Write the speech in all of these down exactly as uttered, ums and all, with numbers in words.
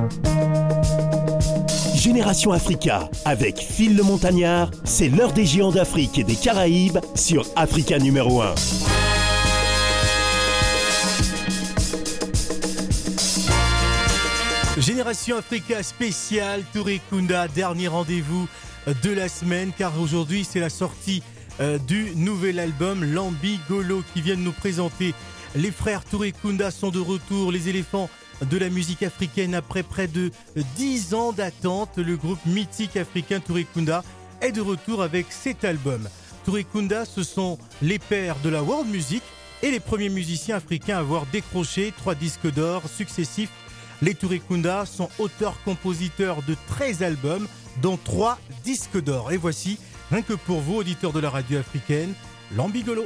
Génération Africa, avec Phil le Montagnard, c'est l'heure des géants d'Afrique et des Caraïbes sur Africa numéro un. Génération Africa spéciale Touré Kunda, dernier rendez-vous de la semaine, car aujourd'hui c'est la sortie euh, du nouvel album Lambigolo qui vient de nous présenter. Les frères Touré Kunda sont de retour, les éléphants de la musique africaine après près de dix ans d'attente. Le groupe mythique africain Touré Kunda est de retour avec cet album. Touré Kunda, ce sont les pères de la world music et les premiers musiciens africains à avoir décroché trois disques d'or successifs. Les Touré Kunda sont auteurs-compositeurs de treize albums, dont trois disques d'or. Et voici, rien que pour vous, auditeurs de la radio africaine, Lambigolo.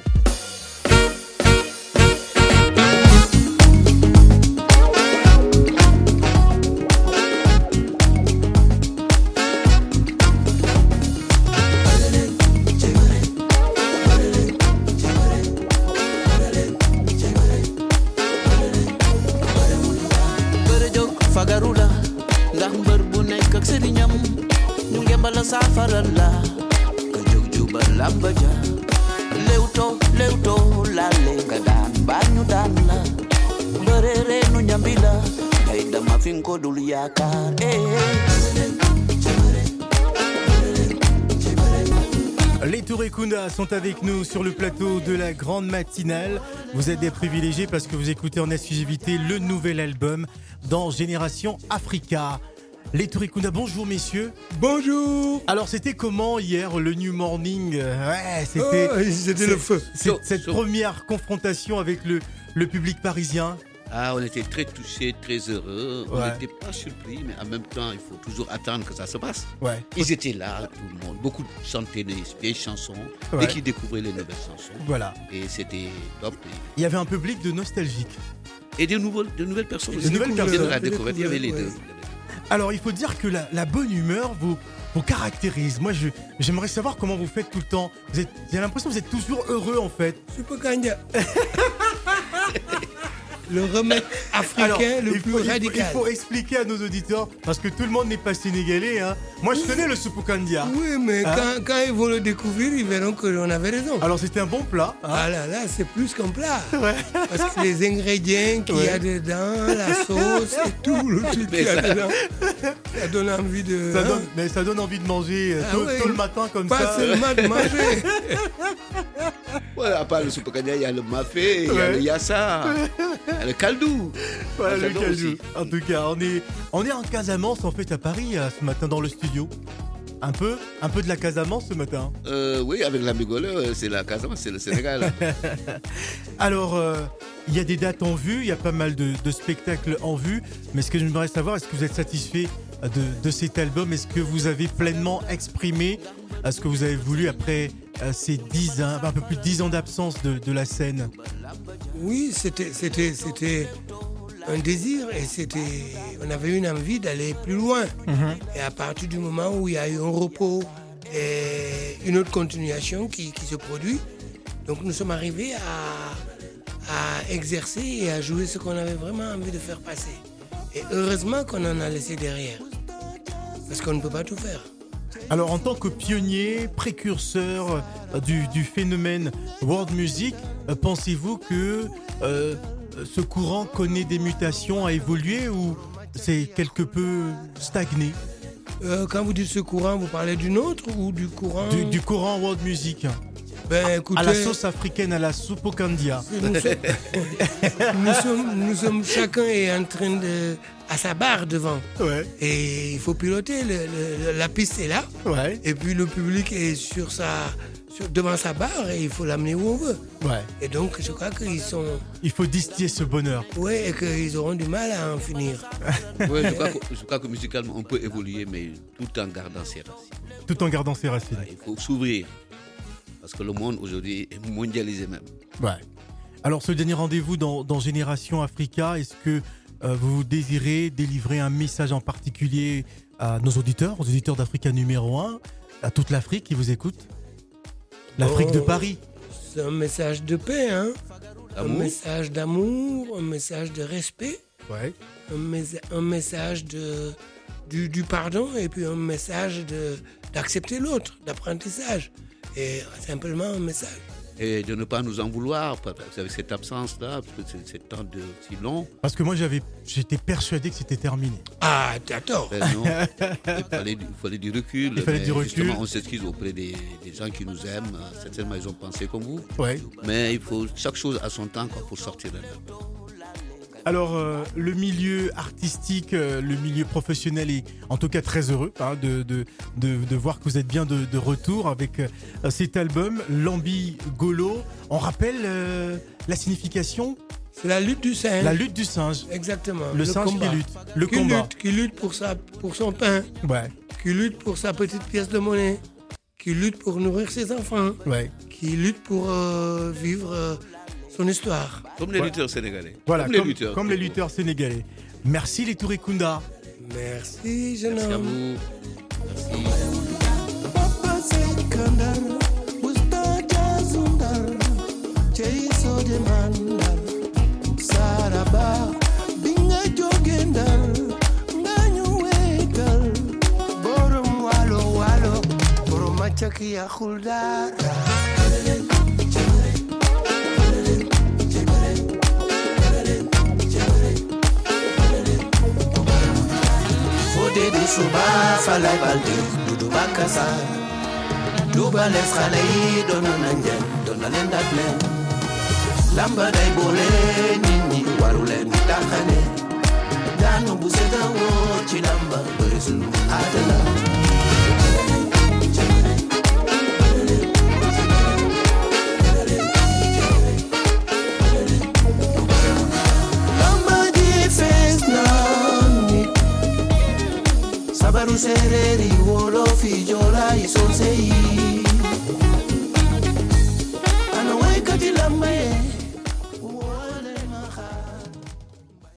Fagarula, ndax mbër bu nekk ak sëriñam ñu ngembal la saafara la nga jóg juba lamba ja lewto lewto laale nga daan baa ñu daan la mbëre reenu ñambi la ngay dama fi nga ko dul yaakaar Les Touré Kunda sont avec nous sur le plateau de la grande matinale. Vous êtes des privilégiés parce que vous écoutez en exclusivité le nouvel album dans Génération Africa. Les Touré Kunda, bonjour messieurs. Bonjour. Alors c'était comment hier le New Morning? Ouais, c'était, oh, c'était le feu. C'est, c'est, cette so, première confrontation avec le, le public parisien. Ah, on était très touchés, très heureux. Ouais. On n'était pas surpris, mais en même temps, il faut toujours attendre que ça se passe. Ouais. Ils étaient là, tout le monde. Beaucoup chantaient des vieilles chansons, ouais. Et qui découvraient les nouvelles chansons. Voilà. Et c'était top. Il y avait un public de nostalgiques. Et de nouvelles, de nouvelles personnes. De nouvelles personnes. La découverte, il y avait les deux. Alors, il faut dire que la, la bonne humeur vous, vous caractérise. Moi, je, j'aimerais savoir comment vous faites tout le temps. Vous êtes, j'ai l'impression que vous êtes toujours heureux, en fait. Super Kanya. Le remède africain. Alors, le plus faut, radical. Il faut expliquer à nos auditeurs, parce que tout le monde n'est pas sénégalais. Hein. Moi, je connais le Supukandia. Oui, mais hein? quand, quand ils vont le découvrir, ils verront qu'on avait raison. Alors, c'était un bon plat. Hein? Ah là là, c'est plus qu'un plat. Ouais. Parce que les ingrédients qu'il ouais. y a dedans, la sauce et tout, le truc qu'il y a dedans, ça donne envie de... Ça hein? donne, mais ça donne envie de manger ah tôt, ouais. tôt le matin comme pas ça. Pas seulement de manger. Ouais, à part le Supukandia, il y a le mafé, il ouais. y a le yassa, il y a le kaldou. Voilà, le kaldou. En tout cas, on est, on est en Casamance, en fait, à Paris, ce matin, dans le studio. Un peu, un peu de la Casamance ce matin. Euh, oui, avec Lambigolo, c'est la Casamance, c'est le Sénégal. Alors, euh, il y a des dates en vue, il y a pas mal de, de spectacles en vue. Mais ce que j'aimerais savoir, est-ce que vous êtes satisfait de, de cet album? Est-ce que vous avez pleinement exprimé ce que vous avez voulu après ces dix ans, un peu plus de dix ans d'absence de, de la scène? Oui, c'était, c'était, c'était un désir et c'était, on avait une envie d'aller plus loin. Mm-hmm. Et à partir du moment où il y a eu un repos et une autre continuation qui, qui se produit, donc nous sommes arrivés à, à exercer et à jouer ce qu'on avait vraiment envie de faire passer. Et heureusement qu'on en a laissé derrière, parce qu'on ne peut pas tout faire. Alors en tant que pionnier, précurseur du, du phénomène world music, pensez-vous que euh, ce courant connaît des mutations, a évolué ou c'est quelque peu stagné? euh, Quand vous dites ce courant, vous parlez du nôtre ou du courant Du, du courant world music. Ben, écoutez, à la sauce africaine, à la Supukandia. Nous sommes, nous sommes, nous sommes chacun est en train de à sa barre devant. Ouais. Et il faut piloter. Le, le, la piste est là. Ouais. Et puis le public est sur sa, sur, devant sa barre et il faut l'amener où on veut. Ouais. Et donc je crois qu'ils sont. Il faut distiller ce bonheur. Oui, et qu'ils auront du mal à en finir. Oui, je crois, que, je crois que musicalement on peut évoluer, mais tout en gardant ses racines. Tout en gardant ses racines. Ouais, il faut s'ouvrir. Parce que le monde aujourd'hui est mondialisé même. Ouais. Alors ce dernier rendez-vous dans, dans Génération Africa, est-ce que euh, vous désirez délivrer un message en particulier à nos auditeurs, aux auditeurs d'Africa numéro un, à toute l'Afrique qui vous écoute? L'Afrique oh, de Paris. C'est un message de paix, hein. Amour. Un message d'amour, un message de respect. Ouais. un, mes- un message de, du, du pardon et puis un message de, d'accepter l'autre, d'apprentissage. Et simplement un message. Et de ne pas nous en vouloir avec cette absence-là, parce que c'est, c'est tant de si long. Parce que moi, j'avais, j'étais persuadé que c'était terminé. Ah, t'as tort. Ben non, il fallait, il fallait du recul. Il fallait mais du recul. Justement, on s'excuse auprès des, des gens qui nous aiment. Certainement, ils ont pensé comme vous. Ouais. Mais il faut chaque chose à son temps quoi, pour sortir d'un album. Alors, euh, le milieu artistique, euh, le milieu professionnel est en tout cas très heureux hein, de, de, de, de voir que vous êtes bien de, de retour avec euh, cet album, Lambi Golo. On rappelle euh, la signification, C'est la lutte du singe. la lutte du singe. Exactement. Le, singe combat. qui lutte, le Qui combat. lutte, qui lutte pour, sa, pour son pain, Ouais, qui lutte pour sa petite pièce de monnaie, qui lutte pour nourrir ses enfants, ouais. qui lutte pour euh, vivre euh, son histoire. Comme les Ouais. lutteurs sénégalais. Voilà, comme, comme, les lutteurs. comme les lutteurs sénégalais. Merci les Touré Kunda. Merci, jeune Merci à homme. vous. Merci. Papa Sekandar, Mustaja Zundar, Cheiso de Mandar, Saraba, Binga Jogendar, Nganyu Wekal, Borom Walo Walo, Boromachaki Ahuldar. Fode du suba falay balde dudu bakasa duba les xale yi doon nañ leen doon na leen dak leen lamba day boole nit ñi waru leen taxane daanu bu seta woo ci lamba bëri sunu àddina Lamba ji fees na nit, sabaru sereri wolofi jola isonse yi.